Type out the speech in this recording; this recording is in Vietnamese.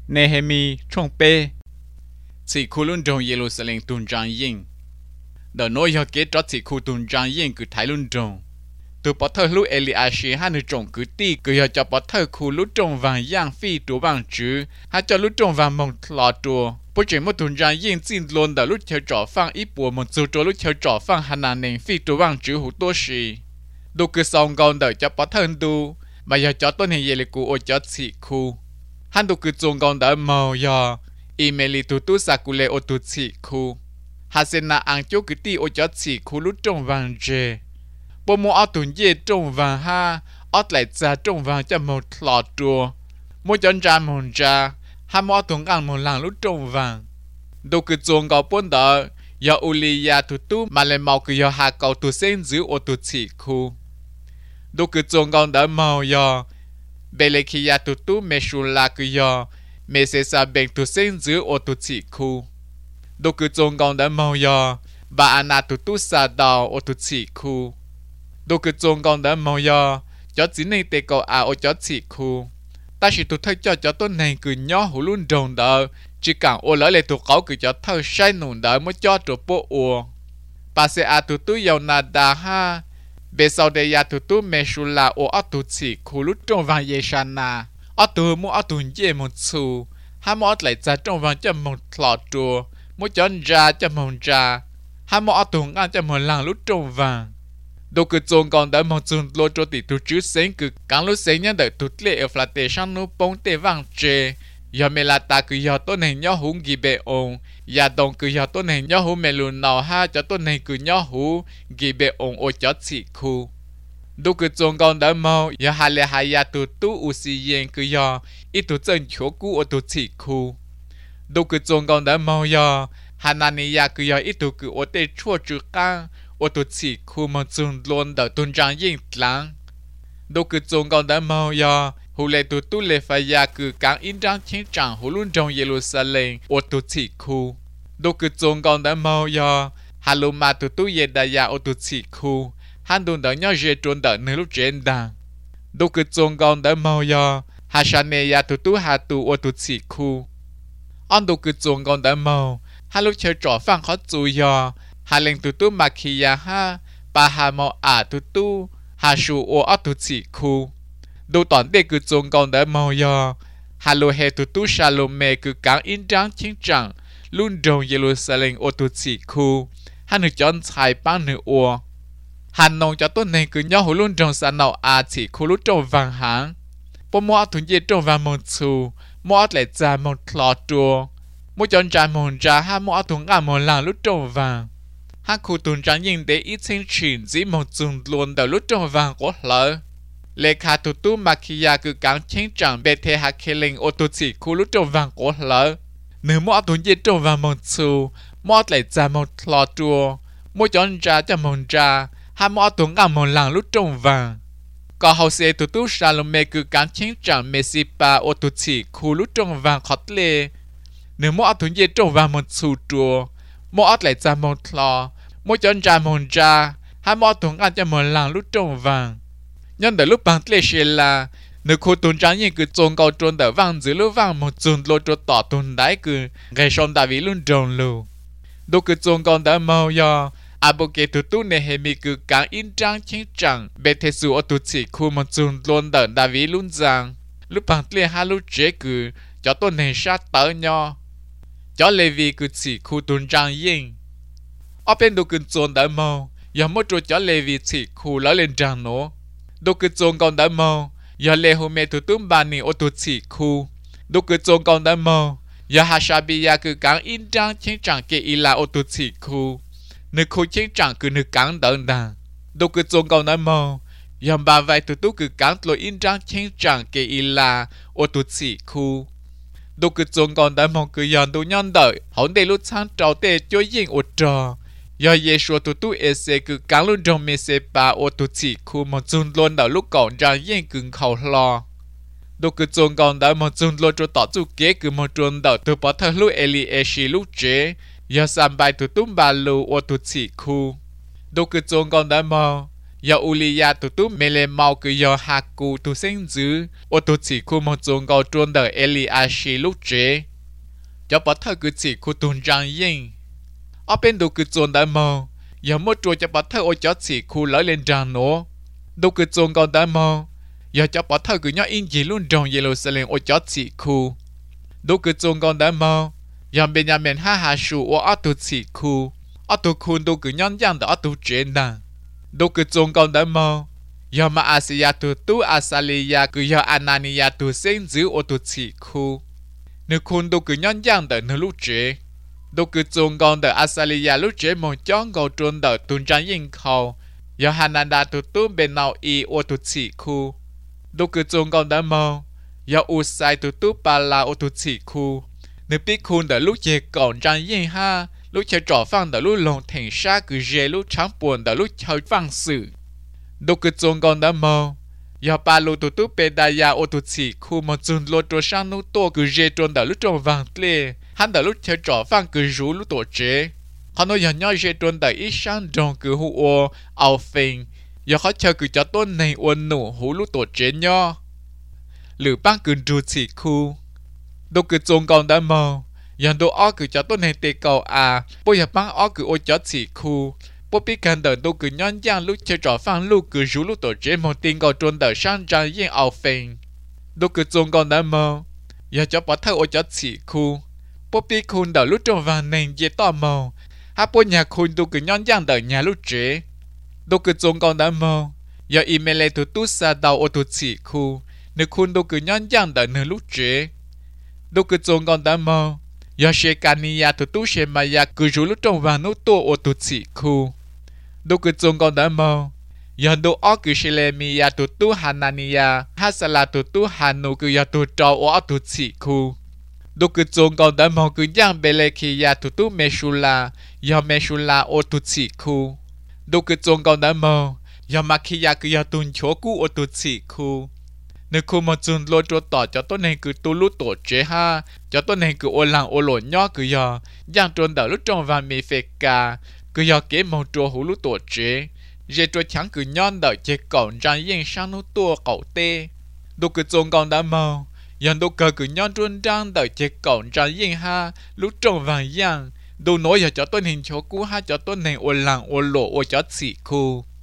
Nehemi trong bê chỉ khu luôn trong Jerusalem tuần trang yên đợt nói họ kết cho chỉ khu tuần trang yên cứ thái luôn trong từ bắt thơ lúc Eliashi hai người trồng cứ ti cứ họ cho bắt thơ khu lúc trồng vàng giang phi trụ vàng chữ hai cho lúc trồng vàng mông lọ trụ bố chuyện một tuần trang yên xin luôn đợt lúc theo trọ phang ít bùa một số chỗ lúc theo trọ phang hà nàn nền phi trụ vàng chữ hữu tô sĩ đồ cứ xong còn đợi cho bắt thơ đu mà giờ cho tôi này về cụ ô cho chỉ khu hắn đồ cứ trồng còn đợi màu giờ email tu sakule ô tu chỉ khu hà sen na ăn chỗ cứ ti ô cho chỉ khu lúc trồng vàng dê bố mua ở tuần dê trồng vàng ha ở lại ra trồng vàng cho một lọ chùa mua chọn ra một ra ha mua tuần ăn một lần lúc trồng vàng đồ cứ trồng cầu bốn đỡ giờ ulia tu mà lại màu cứ giờ hà cầu tu sen giữ ô tu chỉ khu đồ cứ trồng còn đỡ màu giờ Belekia tu mesula cứ giờ mẹ sẽ sa bệnh tu sen giữ ô tu chỉ khu đồ cứ trồng còn đỡ màu giờ bà ana tu sa đào ô tu chỉ khu đồ cứ trồng còn đỡ màu giờ cho chính này tê cầu ô cho chỉ khu ta chỉ tu thấy cho tôi này cứ nhỏ hủ luôn đồng đỡ chỉ càng ô lỡ lại tu cậu cứ cho thơ sai nụ đỡ mới cho trụ bộ ô bà sẽ tu giàu nada ha bây sau đây ya tu mesula ô tu chỉ khu lúc trong vàng yeshana tu mua tu dễ một xu ha mua lại ra trong vàng cho một lọ chùa mua chọn ra cho một ra ha mua tu ngang cho một lần lúc trong vàng đồ cứ trồng còn đỡ một chun lô cho tỷ tu chữ sáng cứ càng lúc sáng nhân đợi tu lệ ở plantation nu bông tê vàng chê giờ mẹ là ta cứ giờ tôi này nhớ hú ghi bê ôn giờ đồng cứ giờ tôi này nhớ hú mẹ luôn nào ha cho tôi này cứ nhớ hú ghi bê ôn ô cho chị khu đồ cứ trồng còn đỡ màu giờ hà lệ hà ya tu usi yên cứ giờ ít tu chân chỗ cũ ô tu chị khu đồ cứ trồng còn đỡ màu giờ hà nani ya cứ giờ ít tu cứ ô tê chua chữ cang ô tu chỉ khu mà chun luôn đỡ tuần trang yên lắng đồ cứ trồng còn đỡ màu giờ hù lệ tu lệ phải ya cứ càng in trang chiến trang hù luôn trong Jerusalem ô tu chỉ khu đồ cứ trồng còn đỡ màu giờ hà lù mà tu ye đa ya ô tu chỉ khu hắn đun đỡ nhau dễ trốn đỡ nơi lúc trên đàng đồ cứ trồng còn đỡ màu giờ hà shane ya tu hà tu ô tu chỉ khu on đồ cứ trồng còn đỡ màu hà lúc chơi trò phang khó chú giờ hà lên tu mà khi ya ha bà hà mò tu hà shu ô tu chỉ khu đồ toàn đề cứ trồng còn đỡ màu giờ hà lô he tu shalome cứ càng in trang chiến trang luôn trong Jerusalem ô tu chỉ khu hắn được chọn sai ban nữ ô hắn nông cho tôi này cứ nhau hồ luôn trong sản nào chỉ khu lúc trong vàng hàng bố mua thùng dê trong vàng một xu mua lại ra một lọ chùa mua chọn ra một ra ha mua thùng ăn một lần lúc trong vàng ha khu tuần trang nhìn để ít sinh chuyển dĩ một dùng luôn đầu lúc trong vàng của lỡ lệ khả tu mà khi ya cứ càng chiến trang bê thế hạ kê linh ô tu chỉ khu lúc trong vàng của lỡ nếu mua thùng dê trong vàng một xu mua lại ra một lọ chùa mua chọn ra cho một ra ha mua thùng ăn một lần lúc trong vàng có hậu sẽ tu Salome cứ càng chiến trang Mesipa ô tu chỉ khu lúc trong vàng khó lệ nếu mua thùng dê trong vàng một xu chùa mua lại ra một lọ mua chọn ra một ra ha mua thùng ăn cho một lần lúc trong vàng nhân đợi lúc bằng lệ xe là nếu khu tuần trang nhiên cứ trông cầu trốn đỡ vàng dưới lúc vàng một chun lô cho tỏ tuần đáy cứ gây xong đại vị luôn tròn lù đồ cứ trông cầu đỡ màu do bố kê tu Nehemi cứ càng in trang chiến trang bê thế sự ở tu chỉ khu một chun luôn đỡ đại vị luôn rằng lúc bằng lệ ha lúc chế cứ cho tôi này sát tới nhau cho lê vi cứ chỉ khu tuần trang nhiên ở bên đồ cứ trốn đỡ màu giờ một chỗ cho lê vi chỉ khu lỡ lên trang nó đồ cứ trông còn đỡ màu giờ lê hồ mẹ tu bà ni ô tu chỉ khu đồ cứ trông còn đỡ màu giờ Hashabia cứ càng in trang chiến trang kê ila ô tu chỉ khu nơi khu chiến trang cứ nơi càng đỡ đàng đồ cứ trông còn đỡ màu giờ bà vai tu cứ càng lôi in trang chiến trang kê ila ô tu chỉ khu đồ cứ trông còn đỡ màu cứ giờ tu nhân đợi hỏng để lúc sáng trâu tê chơi yên ô trò giờ Yeshua tu ese cứ càng luôn trong Mesepa ô tu chỉ khu một chun luôn đầu lúc còn ra yên cứng khẩu lo đồ cứ chun còn đã một chun luôn cho tỏ chú kế cứ một chun đầu từ bỏ thơ lúc Elieshi lúc chế giờ sam bài tu ba lu ô tu chỉ khu đồ cứ chun còn đã mò giờ Ulia tụi tú mê lê mau cứ giờ hạ cụ tụi sinh dữ ô tụi chỉ khu một dòng gạo trôn đời Eliashi lúc chế cho bắt thơ cứ chỉ khu tuần trang yên ở bên đồ cứ dồn đại màu giờ một chuột cho bắt thơ ô cho chỉ khu lấy lên trang nó đồ cứ dồn gạo đại màu giờ cho bắt thơ cứ nhớ in gì luôn trong Jerusalem ô cho chỉ khu đồ cứ dồn gạo đại màu giờ bên nhà mình ha sủ ô ở tụi chỉ khu ở tụi khu đồ cứ nhon giang ở tụi chế nè đồ cứ trông con đã mò giờ mà Asia tu Asalia cứ giờ Anania tu sinh giữ ô tu chỉ khu nếu khôn đồ cứ nhon giang đợi nếu lúc chế đồ cứ trông con đợi Asalia lúc chế một chọn gạo trôn đợi tuần trang yên khâu giờ Hananda tu bên nào y ô tu chỉ khu đồ cứ trông con đã mò giờ Usai tu Pala ô tu chỉ khu nếu biết khôn đợi lúc chế còn trang yên ha lúc chơi trò phăng đã lúc lòng thành xa cứ dễ lúc trắng buồn đã lúc chơi phăng sự đồ cứ trông con đã mò giờ ba lô tụt tụt bê đa ya ô tụt chỉ khu một chun lô trò sang nút to cứ dễ trôn đã lúc trông vàng tle hắn đã lúc chơi trò phăng cứ rú lúc tổ chế hắn nói giờ nhau dễ trôn đã ít sang trông cứ hú ô ao phình giờ họ chơi cứ cho tôn này ôn nụ hú lúc tổ chế nho lử băng cứ rú chỉ khu đồ cứ trông con đã mò giờ đồ ó cứ cho tôi này tê cầu à bây giờ băng ó cứ ô cho chỉ khu bố biết cần đợi đồ cứ nhon giang lúc chơi trò phăng lúc cứ rú lúc tổ chế một tiền cầu trôn đợi sang trang yên ao phình đồ cứ trông con đã mò giờ cho bỏ thơ ô cho chỉ khu bố biết khôn đợi lúc trong vàng nền dễ tò mò hát bố nhà khôn đồ cứ nhon giang đợi nhà lúc chế đồ cứ trông con đã mò giờ email tụi tú xa đầu ô tụi chỉ khu nếu khôn đồ cứ nhon giang đợi nửa lúc chế đồ cứ trông con đã mò giờ Shekania tụi tú Shemaya cứ rú lúc trong vàng nút to ô tụi chỉ khu đồ cứ trông con đã mò giờ đồ ó cứ Shelemia tụi tú Hanania Hasala tụi tú Hanu cứ giờ tụi trò ô tụi chỉ khu đồ cứ trông con đã mò cứ giang Belekia tụi tú Meshula giờ Meshula ô tụi chỉ khu đồ cứ trông con đã mò giờ Makia cứ giờ tụi chỗ cũ ô tụi chỉ khu nếu không một chun lôi cho tỏ cho tôi này cứ tu lút tổ chế ha cho tôi này cứ ô lăng ô lỗ nhỏ cứ giờ giang trôn đỡ lúc trong vàng mì phê cà cứ giờ kế một trò hú lút tổ chế dễ trò chẳng cứ nhon đợi chế cổng trang yên sang nút tua cậu tê đồ cứ trông con đã màu giờ đồ cờ cứ nhon trôn trang đợi chế cổng trang yên ha lúc trong vàng giang đồ nói giờ cho tôi hình chỗ cũ ha cho tôi này ô lăng ô lỗ ô cho chỉ khu